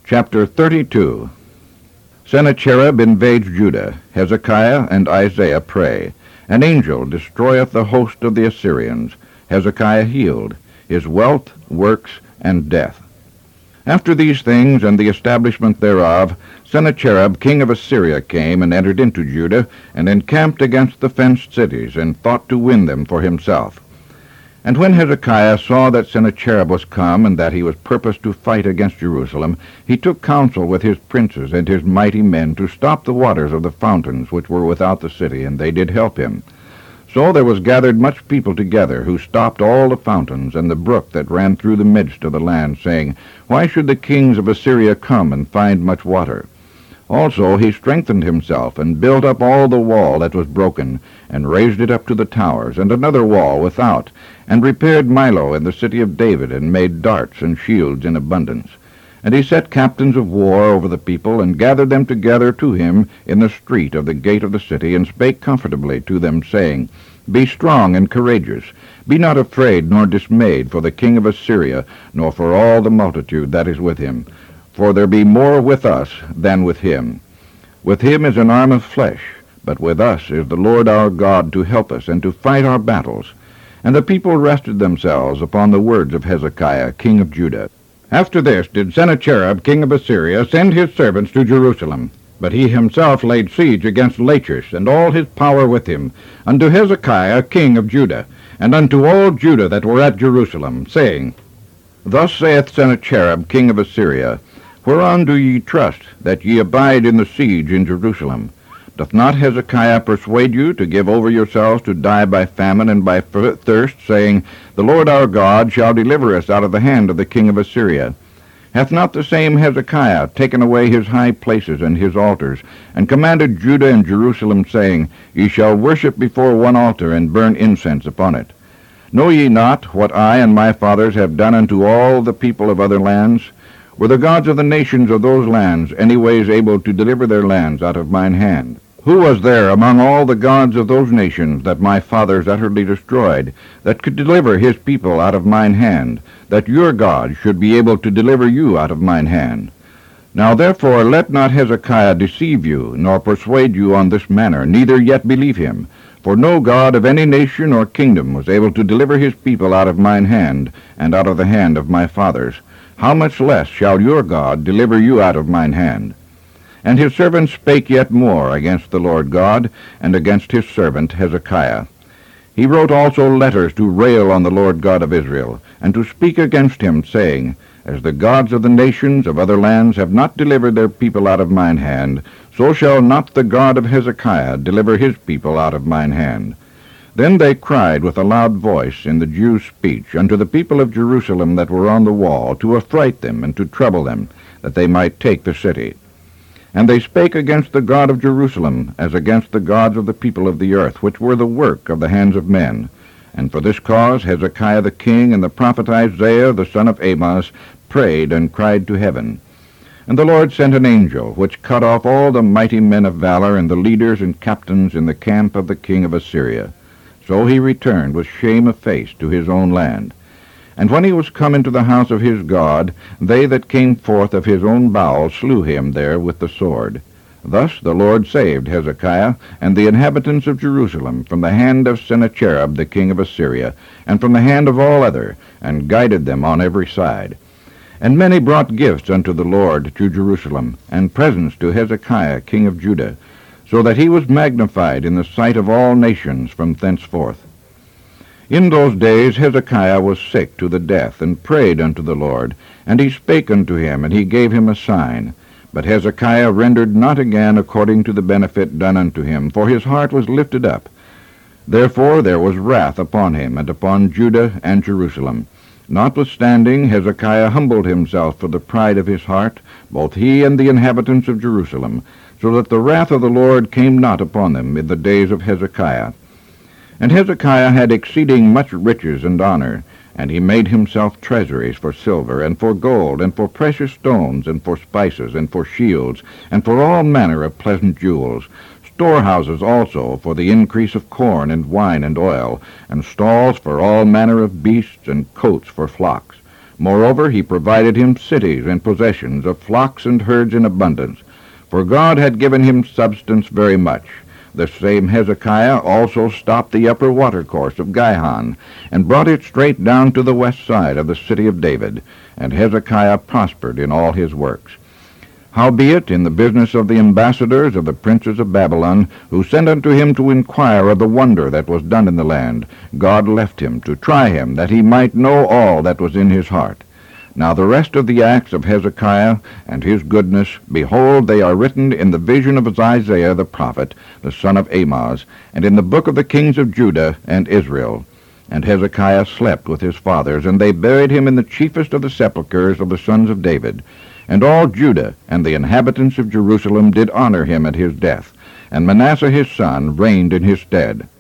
Chapter 32. Sennacherib invades Judah. Hezekiah and Isaiah pray. An angel destroyeth the host of the Assyrians. Hezekiah healed. His wealth, works, and death. After these things and the establishment thereof, Sennacherib king of Assyria came and entered into Judah, and encamped against the fenced cities, and thought to win them for himself. And when Hezekiah saw that Sennacherib was come, and that he was purposed to fight against Jerusalem, he took counsel with his princes and his mighty men to stop the waters of the fountains which were without the city, and they did help him. So there was gathered much people together, who stopped all the fountains and the brook that ran through the midst of the land, saying, Why should the kings of Assyria come and find much water? Also he strengthened himself, and built up all the wall that was broken, and raised it up to the towers, and another wall without, and repaired Milo in the city of David, and made darts and shields in abundance. And he set captains of war over the people, and gathered them together to him in the street of the gate of the city, and spake comfortably to them, saying, Be strong and courageous. Be not afraid nor dismayed for the king of Assyria, nor for all the multitude that is with him. For there be more with us than with him. With him is an arm of flesh, but with us is the Lord our God to help us and to fight our battles. And the people rested themselves upon the words of Hezekiah, king of Judah. After this did Sennacherib, king of Assyria, send his servants to Jerusalem. But he himself laid siege against Lachish, and all his power with him, unto Hezekiah, king of Judah, and unto all Judah that were at Jerusalem, saying, Thus saith Sennacherib, king of Assyria, Whereon do ye trust, that ye abide in the siege in Jerusalem? Doth not Hezekiah persuade you to give over yourselves to die by famine and by thirst, saying, The Lord our God shall deliver us out of the hand of the king of Assyria? Hath not the same Hezekiah taken away his high places and his altars, and commanded Judah and Jerusalem, saying, Ye shall worship before one altar, and burn incense upon it? Know ye not what I and my fathers have done unto all the people of other lands? Were the gods of the nations of those lands anyways able to deliver their lands out of mine hand? Who was there among all the gods of those nations that my fathers utterly destroyed, that could deliver his people out of mine hand, that your God should be able to deliver you out of mine hand? Now therefore let not Hezekiah deceive you, nor persuade you on this manner, neither yet believe him. For no God of any nation or kingdom was able to deliver his people out of mine hand, and out of the hand of my fathers. How much less shall your God deliver you out of mine hand? And his servants spake yet more against the Lord God, and against his servant Hezekiah. He wrote also letters to rail on the Lord God of Israel, and to speak against him, saying, As the gods of the nations of other lands have not delivered their people out of mine hand, so shall not the God of Hezekiah deliver his people out of mine hand. Then they cried with a loud voice in the Jews' speech unto the people of Jerusalem that were on the wall, to affright them and to trouble them, that they might take the city. And they spake against the God of Jerusalem, as against the gods of the people of the earth, which were the work of the hands of men. And for this cause Hezekiah the king and the prophet Isaiah the son of Amoz prayed and cried to heaven. And the Lord sent an angel, which cut off all the mighty men of valor, and the leaders and captains in the camp of the king of Assyria. So he returned with shame of face to his own land. And when he was come into the house of his God, they that came forth of his own bowels slew him there with the sword. Thus the Lord saved Hezekiah and the inhabitants of Jerusalem from the hand of Sennacherib the king of Assyria, and from the hand of all other, and guided them on every side. And many brought gifts unto the Lord to Jerusalem, and presents to Hezekiah king of Judah, so that he was magnified in the sight of all nations from thenceforth. In those days Hezekiah was sick to the death, and prayed unto the Lord, and he spake unto him, and he gave him a sign. But Hezekiah rendered not again according to the benefit done unto him, for his heart was lifted up. Therefore there was wrath upon him, and upon Judah and Jerusalem. Notwithstanding, Hezekiah humbled himself for the pride of his heart, both he and the inhabitants of Jerusalem, so that the wrath of the Lord came not upon them in the days of Hezekiah. And Hezekiah had exceeding much riches and honor, and he made himself treasuries for silver, and for gold, and for precious stones, and for spices, and for shields, and for all manner of pleasant jewels, storehouses also for the increase of corn and wine and oil, and stalls for all manner of beasts, and coats for flocks. Moreover, he provided him cities and possessions of flocks and herds in abundance, for God had given him substance very much. The same Hezekiah also stopped the upper watercourse of Gihon, and brought it straight down to the west side of the city of David, and Hezekiah prospered in all his works. Howbeit, in the business of the ambassadors of the princes of Babylon, who sent unto him to inquire of the wonder that was done in the land, God left him to try him, that he might know all that was in his heart. Now the rest of the acts of Hezekiah and his goodness, behold, they are written in the vision of Isaiah the prophet, the son of Amoz, and in the book of the kings of Judah and Israel. And Hezekiah slept with his fathers, and they buried him in the chiefest of the sepulchres of the sons of David. And all Judah and the inhabitants of Jerusalem did honor him at his death, and Manasseh his son reigned in his stead.